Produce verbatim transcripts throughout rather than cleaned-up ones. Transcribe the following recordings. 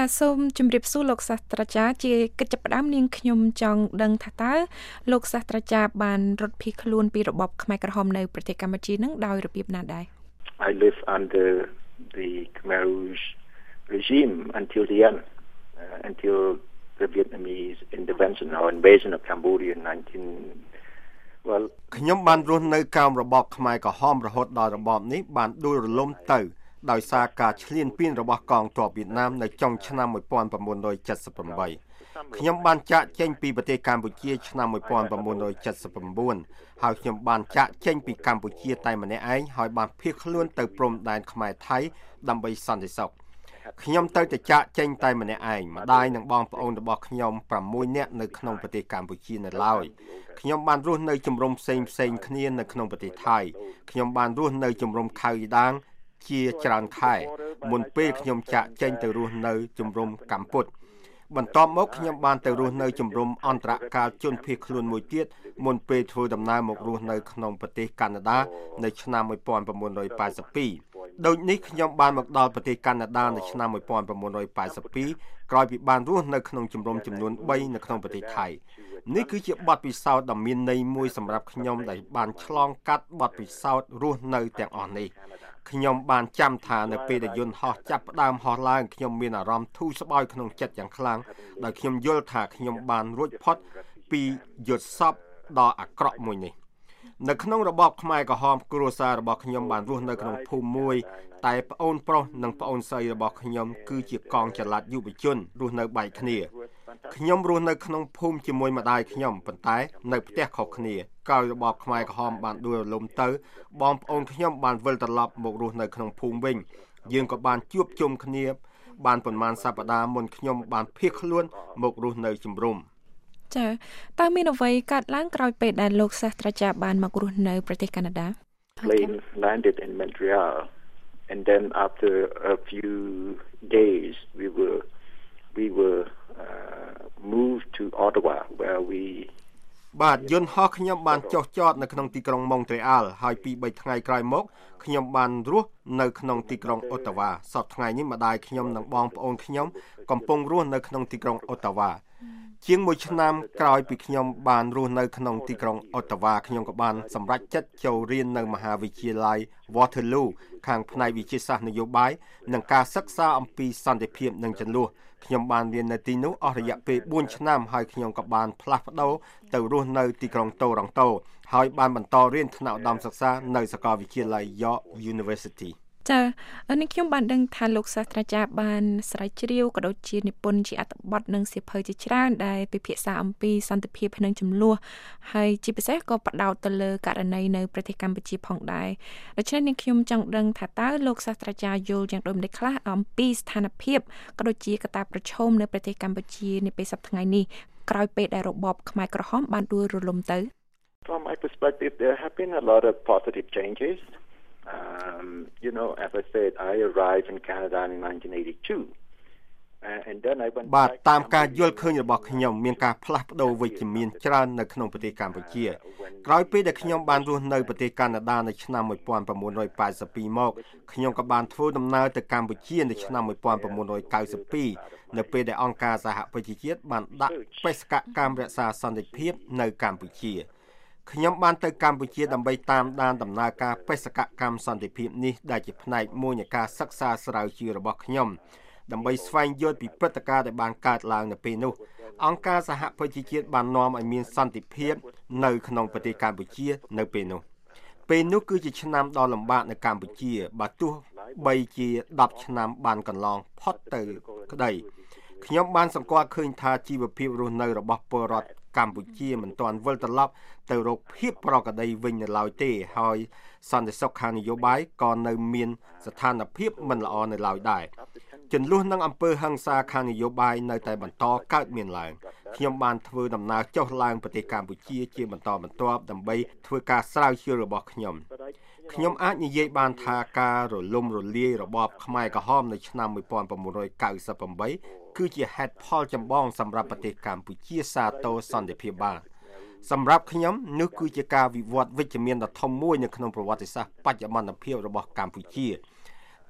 សូមជម្រាបសួរលោកសាស្ត្រាចារ្យជាកិច្ចចាប់ផ្ដើមនាងខ្ញុំចង់ដឹងថាតើលោកសាស្ត្រាចារ្យបានរត់ភៀសខ្លួនពីរបបខ្មែរក្រហមនៅប្រទេសកម្ពុជានឹងដោយរបៀបណាដែរ I live under the Khmer Rouge regime until the end uh, until the Vietnamese intervention or invasion of Cambodia in nineteen well ខ្ញុំបានរស់នៅក្រោមរបបខ្មែរក្រហមរហូតដល់របបនេះបានដួលរលំទៅដោយសារការឈ្លានពានរបស់កងទ័ពវៀតណាមនៅចុងឆ្នាំnineteen seventy-eightខ្ញុំបានចាកចេញពីប្រទេសកម្ពុជាឆ្នាំnineteen seventy-nineហើយខ្ញុំបានចាកចេញពីកម្ពុជាតែម្នាក់ឯងហើយបានភៀសខ្លួនទៅព្រំដែនខ្មែរថៃដើម្បីសន្តិសុខខ្ញុំទៅតែចាកចេញតែម្នាក់ឯងម្ដាយនិងបងប្អូនរបស់ខ្ញុំsixនាក់នៅក្នុងប្រទេសកម្ពុជានៅឡើយខ្ញុំបានរស់នៅជំរំផ្សេងផ្សេងគ្នានៅក្នុងប្រទេសថៃខ្ញុំបានរស់នៅជំរំខៅយីដាងជាច្រើនខែមុនពេលខ្ញុំចាកចេញទៅរស់នៅជំរំកម្ពុជាបន្ទាប់មកខ្ញុំបានទៅរស់នៅជំរំអន្តរកាលជនភៀសខ្លួនមួយទៀតមុនពេលធ្វើដំណើរមករស់នៅក្នុងប្រទេសកាណាដានៅឆ្នាំnineteen eighty-twoដូចនេះខ្ញុំបានមកដល់ប្រទេសកាណាដានៅឆ្នាំnineteen eighty-twoក្រោយពីបានរស់នៅក្នុងជំរំចំនួនthreeនៅក្នុងប្រទេសថៃនេះគឺជាបទពិសោធន៍ដ៏មានន័យមួយសម្រាប់ខ្ញុំដែលបានឆ្លងកាត់បទពិសោធន៍រស់នៅទាំងអស់នេះខ្ញុំបានចាំថានៅពេលដែលយន្តហោះចាប់ផ្ដើមហោះឡើងខ្ញុំមានអារម្មណ៍ធូរស្បើយក្នុងចិត្តយ៉ាងខ្លាំងដោយខ្ញុំយល់ថាខ្ញុំបានរួចផុតពីយុទ្ធសព្ទដ៏អាក្រក់មួយនេះនៅក្នុងរបបខ្មែរក្រហមគ្រួសាររបស់ខ្ញុំបានរស់នៅក្នុងភូមិមួយតែប្អូនប្រុសនិងប្អូនស្រីរបស់ខ្ញុំគឺជាកងចល័តយុវជនរស់នៅបែកគ្នាខ្ញុំរស់នៅក្នុងភូមិជាមួយម្ដាយខ្ញុំប៉ុន្តែនៅផ្ទះខុសគ្នាក្រោយរបបខ្មែរក្រហមបានដួលរលំទៅបងប្អូនខ្ញុំបានវិលត្រឡប់មករស់នៅក្នុងភូមិវិញយើងក៏បានជួបជុំគ្នាបានប្រហែលសប្តាហ៍មុនខ្ញុំបានភៀសខ្លួនមករស់នៅជំរំចាតើមានអ្វីកើតឡើងក្រោយពេលដែលលោកសាស្ត្រាចារ្យបានមករស់នៅប្រទេសកាណាដា plane landed in Montreal and then after a few days we were we were uh, moved to Ottawa where we បាទយន្តហោះខ្ញុំបានចុះចតនៅក្នុងទីក្រុងម៉ុងត្រេអាល់ហើយពីthreeថ្ងៃក្រោយមកខ្ញុំបានរស់នៅក្នុងទីក្រុងអូតាវ៉ាសប្តាហ៍ថ្ងៃនេះម្ដាយខ្ញុំនិងបងប្អូនខ្ញុំកំពុងរស់នៅក្នុងទីក្រុងអូតាវ៉ាជាងមួយឆ្នាំក្រោយពីខ្ញុំបានរស់នៅក្នុងទីក្រុងអូតាវ៉ាខ្ញុំក៏បានសម្រេចចិត្តចូលរៀននៅមហាវិទ្យាល័យ Waterloo ខាងផ្នែកវិទ្យាសាស្ត្រនយោបាយនិងការសិក្សាអំពីសន្តិភាពនិងជម្លោះខ្ញុំបានរៀននៅទីនោះអស់រយៈពេលfourឆ្នាំហើយខ្ញុំក៏បានផ្លាស់ប្ដូរទៅរស់នៅទីក្រុងតូរ៉ង់តូហើយបានបន្តរៀនថ្នាក់ឧត្តមសិក្សានៅសាកលវិទ្យាល័យ York University ចា៎នេះខ្ញុំបានដឹងថាលោកសាស្ត្រាចារ្យបានស្រាវជ្រាវក៏ដូចជានិពន្ធជាអត្ថបទនិងសៀវភៅជាច្រើនដែលពិភាក្សាអំពីសន្តិភាពនិងចំនួនហើយជាពិសេសក៏ផ្ដោតទៅលើករណីនៅប្រទេសកម្ពុជាផងដែរដូច្នេះនាងខ្ញុំចង់ដឹងថាតើលោកសាស្ត្រាចារ្យយល់យ៉ាងដូចម្តេចខ្លះអំពីស្ថានភាពក៏ដូចជាកត្តាប្រឈមនៅប្រទេសកម្ពុជានាពេលសប្តាហ៍ថ្ងៃនេះក្រោយពេលដែលរបបខ្មែរក្រហមបានដួលរលំទៅ From my perspective there have been a lot of positive changes Um, you know, as I said, I arrived in Canada in nineteen eighty-two. Uh, and then I went បាទតាមការយល់ឃើញរបស់ខ្ញុំមានការផ្លាស់ប្ដូរវិជ្ជមានច្រើននៅក្នុងប្រទេសកម្ពុជាក្រោយពេលដែលខ្ញុំបានរស់នៅប្រទេសកាណាដានៅឆ្នាំnineteen eighty-twoមកខ្ញុំក៏បានធ្វើដំណើរទៅកម្ពុជានៅឆ្នាំnineteen ninety-twoនៅពេលដែលអង្គការសហប្រជាជាតិបានដាក់បេសកកម្មរក្សាសន្តិភាពនៅកម្ពុជាខ្ញុំបានទៅកម្ពុជាដើម្បីតាមដានដំណើរការបេសកកម្មសន្តិភាពនេះដែលជាផ្នែកមួយនៃការសិក្សាស្រាវជ្រាវរបស់ខ្ញុំដើម្បីស្វែងយល់ពីព្រឹត្តិការណ៍ដែលបានកើតឡើងនៅពេលនោះអង្គការសហប្រជាជាតិបាននាំឲ្យមានសន្តិភាពនៅក្នុងប្រទេសកម្ពុជានៅពេលនោះពេលនោះគឺជាឆ្នាំដ៏លំបាកនៅកម្ពុជាបើទោះបីជាtenឆ្នាំបានកន្លងផុតទៅក្តីខ្ញុំបានសង្កល់ឃើញថាជីវភាពរស់នៅរបស់ពលរដ្ឋកម្ពុជាមិនទាន់វិលត្រឡប់ទៅរកភាពប្រក្រតីវិញនៅឡើយទេហើយសន្តិសុខខាងនយោបាយក៏នៅមានស្ថានភាពមិនល្អនៅឡើយដែរជន្លោះនឹងអំពើហិង្សាខាងនយោបាយនៅតែបន្តកើតមានឡើងខ្ញុំបានធ្វើដំណើរចុះឡើងប្រទេសកម្ពុជាជាបន្តបន្ទាប់ដើម្បីធ្វើការស្រាវជ្រាវរបស់ខ្ញុំខ្ញុំអាចនិយាយបានថាការរលំរលាយរបបខ្មែរក្រហមនៅឆ្នាំnineteen ninety-eightគឺជាហេតុផលចម្បងសម្រាប់ប្រទេសកម្ពុជាសាទរសន្តិភាពបានសម្រាប់ខ្ញុំនោះគឺជាការវិវត្តវិជ្ជមានដ៏ធំមួយនៅក្នុងប្រវត្តិសាស្ត្របច្ចុប្បន្នភាពរបស់កម្ពុជា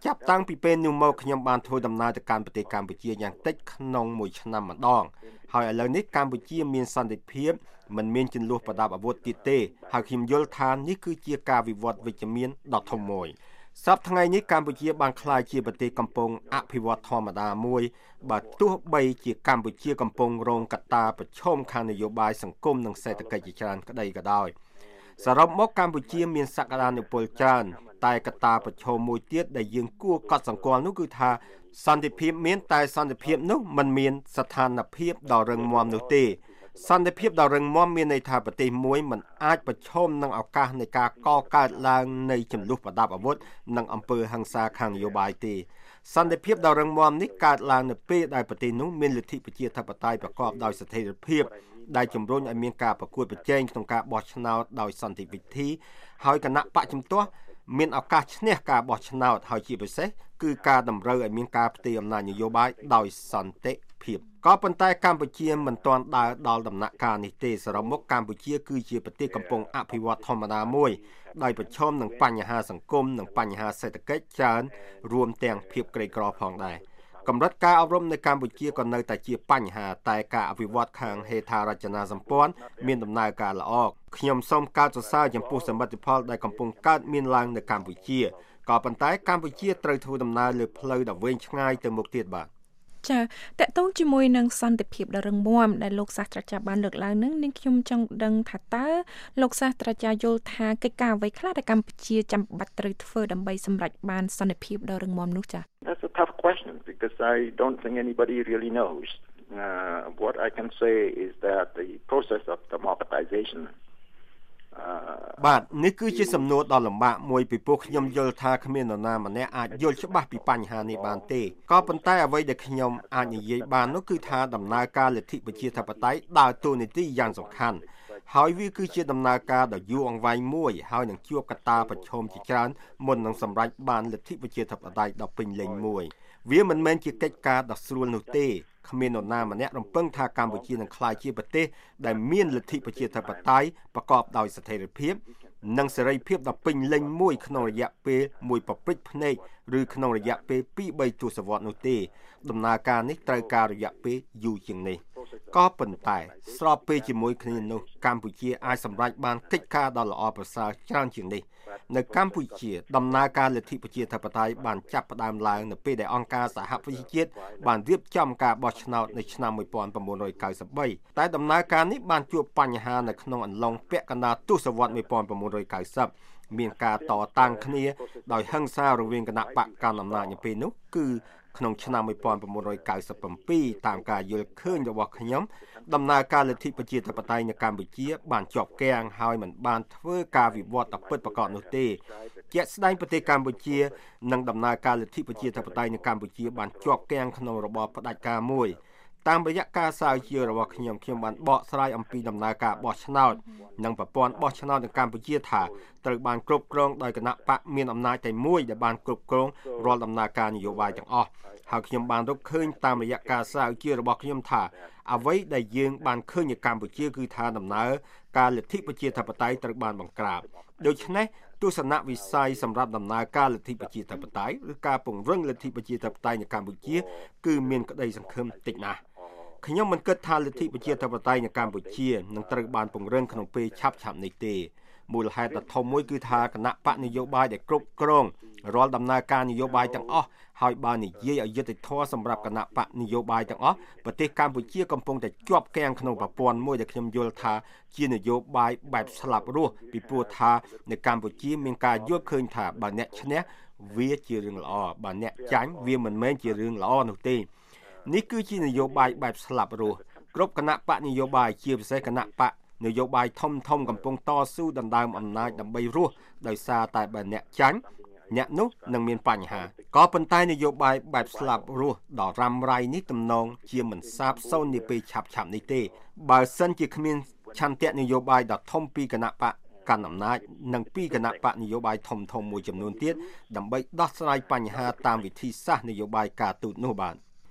ចាប់តាំងពីពេលនោះមកខ្ញុំបានធ្វើដំណើរទៅកាន់ប្រទេសកម្ពុជាយ៉ាងតិចក្នុងមួយឆ្នាំម្ដងហើយឥឡូវនេះកម្ពុជាមានសន្តិភាពមិនមានជម្លោះប្រដាប់អាវុធទៀតទេហើយខ្ញុំយល់ថានេះគឺជាការវិវត្តវិជ្ជមានដ៏ធំមួយសប្តាហ៍ថ្ងៃនេះកម្ពុជាបានក្លាយជាប្រទេសកំពុងអភិវឌ្ឍធម្មតាមួយបើទោះបីជាកម្ពុជាកំពុងរងកត្តាប្រឈមខាងនយោបាយសង្គមនិងសេដ្ឋកិច្ចជាច្រើនក្តីក៏ដោយសរុបមកកម្ពុជាមានសក្តានុពលច្រើនតែកត្តាប្រឈមមួយទៀតដែលយើងគួរកត់សម្គាល់នោះគឺថាសន្តិភាពមានតែសន្តិភាពនោះមិនមានស្ថានភាពដ៏រឹងមាំនោះទេសន្តិភាពដ៏រឹងមាំមានន័យថាប្រទេសមួយមិនអាចប្រឈមនឹងឱកាសនៃការកកើតឡើងនៃជម្លោះប្រដាប់អាវុធនិងអំពើហិង្សាខាងនយោបាយទេសន្តិភាពដ៏រឹងមាំនេះកើតឡើងនៅពេលដែលប្រទេសនោះមានលទ្ធិប្រជាធិបតេយ្យប្រកបដោយស្ថិរភាពដែលជំរុញឲ្យមានការប្រកួតប្រជែងក្នុងការបោះឆ្នោតដោយសន្តិវិធីហើយគណៈបកជំទាស់មានឱកាសឈ្នះការបោះឆ្នោតហើយជាពិសេសគឺការតម្រូវឲ្យមានការផ្ទេរអំណាចនយោបាយដោយសន្តិភាពក៏ប៉ុន្តែកម្ពុជាមិនទាន់ដើរដល់ដំណាក់កាលនេះទេសរុបមកកម្ពុជាគឺជាប្រទេសកំពុងអភិវឌ្ឍធម្មតាមួយដោយប្រឈមនឹងបញ្ហាសង្គមនិងបញ្ហាសេដ្ឋកិច្ចច្រើនរួមទាំងភាពក្រីក្រផងដែរកម្រិតការអប់រំនៅកម្ពុជាក៏នៅតែជាបញ្ហាតែការអភិវឌ្ឍខាងហេដ្ឋារចនាសម្ព័ន្ធមានដំណើរការល្អខ្ញុំសូមកោតសរសើរចំពោះសមិទ្ធផលដែលកំពុងកើតមានឡើងនៅកម្ពុជាក៏ប៉ុន្តែកម្ពុជាត្រូវធ្វើដំណើរលើផ្លូវដ៏វែងឆ្ងាយទៅមុខទៀតបាទចាតកតងជាមួយនឹងសន្តិភាពដ៏រឹងមាំដែលលោកសាស្ត្រាចារ្យបានលើកឡើងនឹងនាងខ្ញុំចង់ដឹងថាតើលោកសាស្ត្រាចារ្យយល់ថាកិច្ចការអ្វីខ្លះដែលកម្ពុជាចាំបាច់ត្រូវធ្វើដើម្បីសម្រេចបានសន្តិភាពដ៏រឹងមាំនោះចា That's a tough question because I don't think anybody really knows. Uh, what I can say is that the process of democratization បាទនេះគឺជាសំណួរដ៏លំបាកមួយពីព្រោះខ្ញុំយល់ថាគ្មាននរណាម្នាក់អាចយល់ច្បាស់ពីបញ្ហានេះបានទេក៏ប៉ុន្តែអ្វីដែលខ្ញុំអាចនិយាយបាននោះគឺថាដំណើរការលទ្ធិប្រជាធិបតេយ្យដើរតួនាទីយ៉ាងសំខាន់ហើយវាគឺជាដំណើរការដ៏យូរអង្វែងមួយហើយនឹងជួបកត្តាប្រឈមជាច្រើនមុននឹងសម្រេចបានលទ្ធិប្រជាធិបតេយ្យដ៏ពេញលេញមួយវាមិនមែនជាកិច្ចការដ៏ស្រួលនោះទេគ្មាននរណាម្នាក់រំពឹងថាកម្ពុជានឹងក្លាយជាប្រទេសដែលមានលទ្ធិប្រជាធិបតេយ្យប្រកបដោយស្ថិរភាពនិងសេរីភាពដ៏ពេញលេញមួយក្នុងរយៈពេលមួយប៉ព្រិចភ្នែកឬក្នុងរយៈពេលពីរបីទសវត្សរ៍នោះទេដំណើរការនេះត្រូវការរយៈពេលយូរជាងនេះក៏ប៉ុន្តែស្របពេលជាមួយគ្នានោះកម្ពុជាអាចសម្រេចបានកិច្ចការដ៏ល្អប្រសើរច្រើនជាងនេះនៅកម្ពុជាដំណើរការលទ្ធិប្រជាធិបតេយ្យបានចាប់ផ្ដើមឡើងនៅពេលដែលអង្គការសហប្រជាជាតិបានរៀបចំការបោះឆ្នោតនៅឆ្នាំmột nghìn chín trăm chín mươi baតែដំណើរការនេះបានជួបបញ្ហានៅក្នុងអំឡុងពាក់កណ្ដាលទសវត្សរ៍một nghìn chín trăm chín mươiមានការតតាំងគ្នាដោយហិង្សារវាងគណៈបកកណ្ដាលអំណាចនៅពេលនោះគឺក្នុងឆ្នាំmột nghìn chín trăm chín mươi bảyតាមការយល់ឃើញរបស់ខ្ញុំដំណើរការលទ្ធិប្រជាធិបតេយ្យនៅកម្ពុជាបានជាប់គាំងហើយមិនបានធ្វើការវិវត្តដ៏ពិតប្រាកដនោះទេជាក់ស្ដែងប្រទេសកម្ពុជានិងដំណើរការលទ្ធិប្រជាធិបតេយ្យនៅកម្ពុជាបានជាប់គាំងក្នុងរបបផ្ដាច់ការមួយតាមរយៈការស្រាវជ្រាវរបស់ខ្ញុំខ្ញុំបានបកស្រាយអំពីដំណើរការបោះឆ្នោតនិងប្រព័ន្ធបោះឆ្នោតនៅកម្ពុជាថាត្រូវបានគ្រប់គ្រងដោយគណៈបកមានអំណាចតែមួយដែលបានគ្រប់គ្រងរាល់ដំណើរការនយោបាយទាំងអស់ហើយខ្ញុំបានរកឃើញតាមរយៈការស្រាវជ្រាវរបស់ខ្ញុំថាអ្វីដែលយើងបានឃើញនៅកម្ពុជាគឺថាដំណើរការលទ្ធិប្រជាធិបតេយ្យត្រូវបានបង្ក្រាបដូច្នេះទស្សនវិស័យសម្រាប់ដំណើរការលទ្ធិប្រជាធិបតេយ្យឬការពង្រឹងលទ្ធិប្រជាធិបតេយ្យនៅកម្ពុជាគឺមានក្តីសង្ឃឹមតិចណាស់ខ្ញុំមិនគិតថាលទ្ធិប្រជាធិបតេយ្យនៅកម្ពុជានឹងត្រូវបានពង្រឹងក្នុងពេលឆាប់ៗនេះទេមូលហេតុដ៏ធំមួយគឺថាគណៈបកនយោបាយដែលគ្រប់គ្រងរាល់ដំណើរការនយោបាយទាំងអស់ហើយបាននិយាយឲ្យយុត្តិធម៌សម្រាប់គណៈបកនយោបាយទាំងអស់ប្រទេសកម្ពុជាកំពុងតែជាប់គាំងក្នុងប្រព័ន្ធមួយដែលខ្ញុំយល់ថាជានយោបាយបែបស្លាប់រស់ពីព្រោះថានៅកម្ពុជាមានការយល់ឃើញថាបើអ្នកឈ្នះវាជារឿងល្អបើអ្នកចាញ់វាមិនមែនជារឿងល្អនោះទេនេះគឺជានយោបាយបែបស្លាប់រស់គ្រប់គណៈបកនយោបាយជាពិសេសគណៈបកនយោបាយធំធំកំពុងតស៊ូដណ្ដើមអំណាចដើម្បីរស់ដោយសារតែបើអ្នកចាញ់អ្នកនោះនឹងមានបញ្ហាក៏ប៉ុន្តែនយោបាយបែបស្លាប់រស់ដ៏រ៉ាំរ៉ៃនេះទំនងជាមិនសាបសូន្យនាពេលឆាប់ៗនេះទេបើសិនជាគ្មានឆន្ទៈនយោបាយដ៏ធំពីគណៈបកកាន់អំណាចនិងពីគណៈបកនយោបាយធំធំមួយចំនួនទៀតដើម្បីដោះស្រាយបញ្ហាតាមវិធីសាស្ត្រនយោបាយការទូតនោះបាទ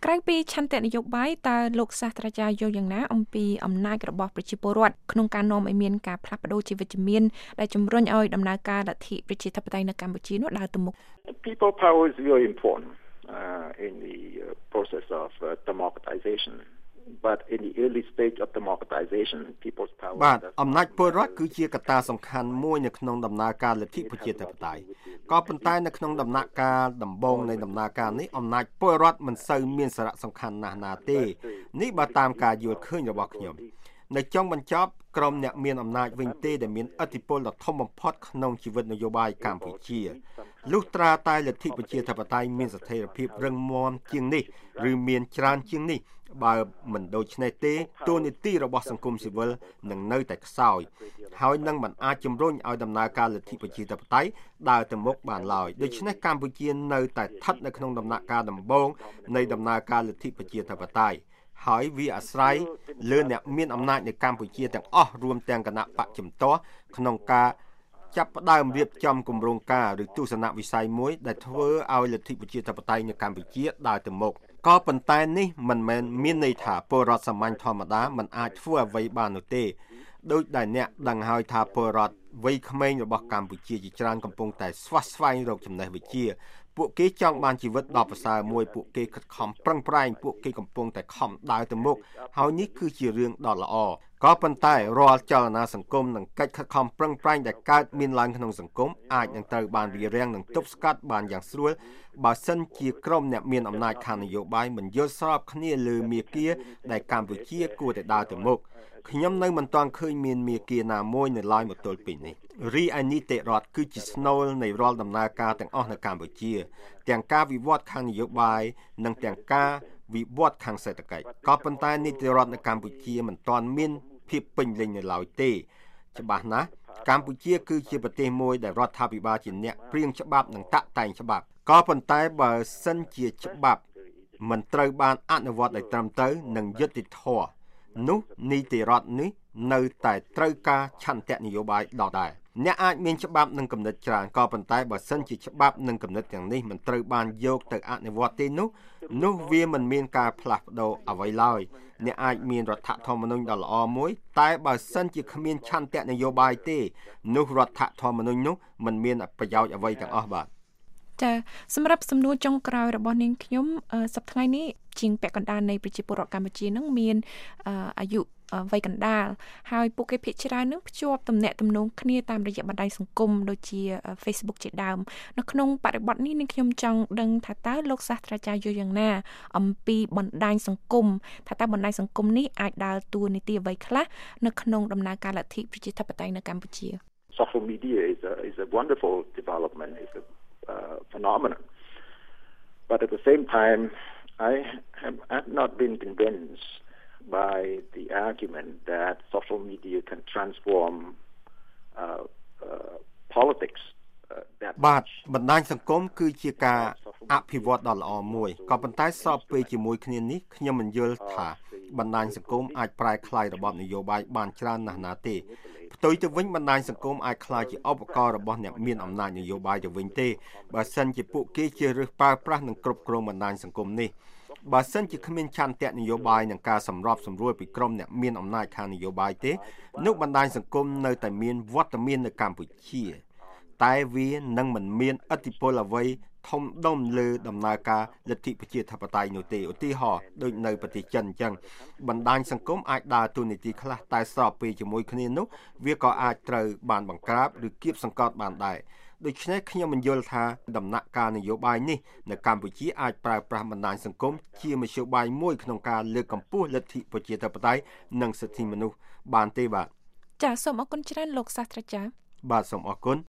ក្រៅពីឆន្ទៈនយោបាយតើលោកសាស្ត្រាចារ្យយល់យ៉ាងណាអំពីអំណាចរបស់ប្រជាពលរដ្ឋក្នុងការនាំឲ្យមានការផ្លាស់ប្ដូរជាវិជ្ជមានដែលជំរុញឲ្យដំណើរការលទ្ធិប្រជាធិបតេយ្យនៅកម្ពុជានោះដើរទៅមុខ People power is very important uh, in the uh, process of uh, democratization but in the early stage of democratization people's power បាទអំណាចពលរដ្ឋគឺជាកត្តាសំខាន់មួយនៅក្នុងដំណើរការលទ្ធិប្រជាធិបតេយ្យក៏ប៉ុន្តែនៅក្នុងដំណាក់កាលដំបូងនៃដំណើរការនេះអំណាចពលរដ្ឋមិនសូវមានសារៈសំខាន់ណាស់ណាទេនេះបើតាមការយល់ឃើញរបស់ខ្ញុំនៅចុងបញ្ចប់ក្រុមអ្នកមានអំណាចវិញទេដែលមានឥទ្ធិពលដ៏ធំបំផុតក្នុងជីវិតនយោបាយកម្ពុជាលុះត្រាតែលទ្ធិប្រជាធិបតេយ្យមានស្ថិរភាពរឹងមាំជាងនេះឬមានច្រើនជាងនេះបើមិនដូច្នេះទេតួនាទីរបស់សង្គមស៊ីវិលនឹងនៅតែខ្សោយហើយនឹងមិនអាចជំរុញឲ្យដំណើរការលទ្ធិប្រជាធិបតេយ្យដើរទៅមុខបានឡើយដូច្នេះកម្ពុជានៅតែស្ថិតនៅក្នុងដំណាក់កាលដំបូងនៃដំណើរការលទ្ធិប្រជាធិបតេយ្យហើយវាអាស្រ័យលើអ្នកមានអំណាចនៅកម្ពុជាទាំងអស់រួមទាំងគណៈបកជំទាស់ក្នុងការចាប់ផ្ដើមរៀបចំគម្រោងការឬទស្សនវិស័យមួយដែលធ្វើឲ្យលទ្ធិប្រជាធិបតេយ្យនៅកម្ពុជាដើរទៅមុខក៏ប៉ុន្តែនេះមិនមែនមានន័យថាពលរដ្ឋសាមញ្ញធម្មតាមិនអាចធ្វើអ្វីបាននោះទេដោយដែលអ្នកដឹងហើយថាពលរដ្ឋវ័យក្មេងរបស់កម្ពុជាជាច្រើនកំពុងតែស្វះស្វែងរកចំណេះវិជ្ជាពួកគេចង់បានជីវិតដ៏ប្រសើរមួយពួកគេខិតខំប្រឹងប្រែងពួកគេកំពុងតែខំដើរទៅមុខហើយនេះគឺជារឿងដ៏ល្អក៏ប៉ុន្តែរាល់ចលនាសង្គមនិងកិច្ចខិតខំប្រឹងប្រែងដែលកើតមានឡើងក្នុងសង្គមអាចនឹងត្រូវបានរារាំងនិងទប់ស្កាត់បានយ៉ាងស្រួលបើសិនជាក្រុមអ្នកមានអំណាចខាងនយោបាយមិនយល់ស្របគ្នាលើមាគ៌ាដែលកម្ពុជាគួរតែដើរទៅមុខខ្ញុំនៅមិនទាន់ឃើញមានមាគ៌ាណាមួយនៅឡើយមកទល់ពេលនេះរីឯនីតិរដ្ឋគឺជាស្នូលនៃរាល់ដំណើរការទាំងអស់នៅកម្ពុជាទាំងការវិវត្តខាងនយោបាយនិងទាំងការវិវត្តខាងសេដ្ឋកិច្ចក៏ប៉ុន្តែនីតិរដ្ឋនៅកម្ពុជាមិនទាន់មានភាពពេញលេញនៅឡើយទេច្បាស់ណាស់កម្ពុជាគឺជាប្រទេសមួយដែលរដ្ឋាភិបាលជាអ្នកព្រៀងច្បាប់និងតាក់តែងច្បាប់ក៏ប៉ុន្តែបើសិនជាច្បាប់មិនត្រូវបានអនុវត្តដោយត្រឹមត្រូវនិងយុត្តិធម៌នោះនីតិរដ្ឋនេះនៅតែត្រូវការឆន្ទៈនយោបាយដដែលអ្នកអាចមានច្បាប់និងគំនិតច្រើនក៏ប៉ុន្តែបើសិនជាច្បាប់និងគំនិតទាំងនេះមិនត្រូវបានយកទៅអនុវត្តទេនោះនោះវាមិនមានការផ្លាស់ប្ដូរអ្វីឡើយអ្នកអាចមានរដ្ឋធម្មនុញ្ញដ៏ល្អមួយតែបើសិនជាគ្មានឆន្ទៈនយោបាយទេនោះរដ្ឋធម្មនុញ្ញនោះមិនមានប្រយោជន៍អ្វីទាំងអស់បាទចាសម្រាប់សំណួរចុងក្រោយរបស់នាងខ្ញុំសប្តាហ៍ថ្ងៃនេះជាងពាក់កណ្ដាលនៃប្រជាពលរដ្ឋកម្ពុជានឹងមានអាយុវ័យកណ្ដាលហើយពួកគេភាគច្រើននឹងភ្ជាប់ទំនាក់ទំនងគ្នាតាមរយៈបណ្ដាញសង្គមដូចជា Facebook ជាដើមនៅក្នុងបរិបទនេះនាងខ្ញុំចង់ដឹងថាតើលោកសាស្ត្រាចារ្យយល់យ៉ាងណាអំពីបណ្ដាញសង្គមថាតើបណ្ដាញសង្គមនេះអាចដើរតួនាទីអ្វីខ្លះនៅក្នុងដំណើរការលទ្ធិប្រជាធិបតេយ្យនៅកម្ពុជា Social media is a is a wonderful development is a uh, phenomenon but at the same time I have I've not been convinced by the argument that social media can transform uh, uh, politics uh, that បាទបណ្ដាញសង្គមគឺជាការអភិវឌ្ឍដ៏ល្អមួយក៏ប៉ុន្តែស្របពេលជាមួយគ្នានេះខ្ញុំមិនយល់ថាបណ្ដាញសង្គមអាចប្រែក្លាយរបបនយោបាយបានច្រើនណាស់ណាទេផ្ទុយទៅវិញបណ្ដាញសង្គមអាចក្លាយជាឧបករណ៍របស់អ្នកមានអំណាចនយោបាយទៅវិញទេបើសិនជាពួកគេជ្រើសរើសប្រើប្រាស់និងគ្រប់គ្រងបណ្ដាញសង្គមនេះបើសិនជាគ្មានឆន្ទៈនយោបាយនិងការសម្របសម្រួលពីក្រុមអ្នកមានអំណាចខាងនយោបាយទេនោះបណ្ដាញសង្គមនៅតែមានវត្តមាននៅកម្ពុជាតែវានឹងមិនមានឥទ្ធិពលអ្វីធំដុំលើដំណើរការលទ្ធិប្រជាធិបតេយ្យនោះទេឧទាហរណ៍ដូចនៅប្រទេសចិនអញ្ចឹងបណ្ដាញសង្គមអាចដើរតួនាទីខ្លះតែស្របពេលជាមួយគ្នានោះវាក៏អាចត្រូវបានបង្ក្រាបឬគៀបសង្កត់បានដែរដូច្នេះខ្ញុំមិនយល់ថាដំណាក់កាលនយោបាយនេះនៅកម្ពុជាអាចប្រើប្រាស់បណ្ដាញសង្គមជាមធ្យោបាយមួយក្នុងការលើកកម្ពស់លទ្ធិប្រជាធិបតេយ្យនិងសិទ្ធិមនុស្សបានទេបាទចាសសូមអរគុណច្រើនលោកសាស្ត្រាចារ្យបាទសូមអរគុណ